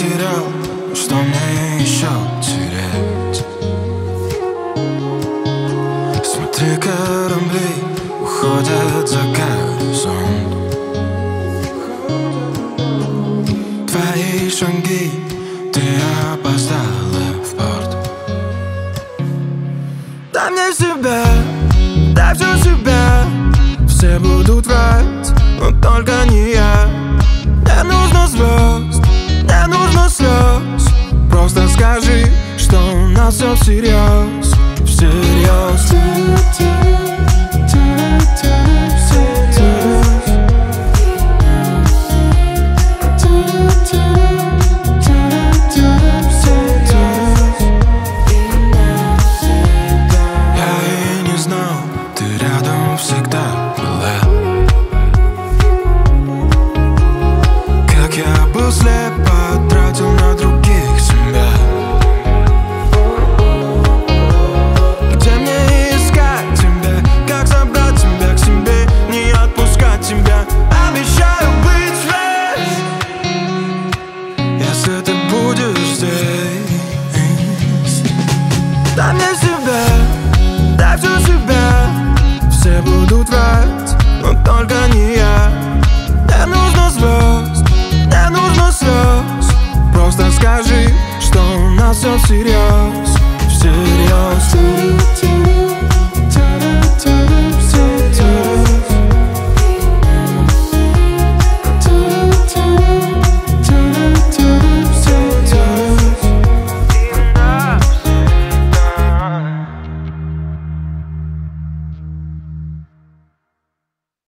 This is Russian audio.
потерял, что мне еще терять? Смотри, корабли уходят за горизонт. Твои шаги, ты опоздала в порт. Дай мне себя, дай все себя. Все будут врать, но только не я. Не нужно звезд, не нужно слез. Просто скажи, что у нас все всерьез. Всерьез. Всегда была. Как я был слеп, потратил на других себя. Где мне искать тебя? Как забрать тебя к себе? Не отпускать тебя. Обещаю быть здесь, если ты будешь здесь. Дай мне себя, дай все себя. Все будут врать, но только не я. Не нужно звезд, не нужно слез. Просто скажи, что у нас все всерьез. Всерьез.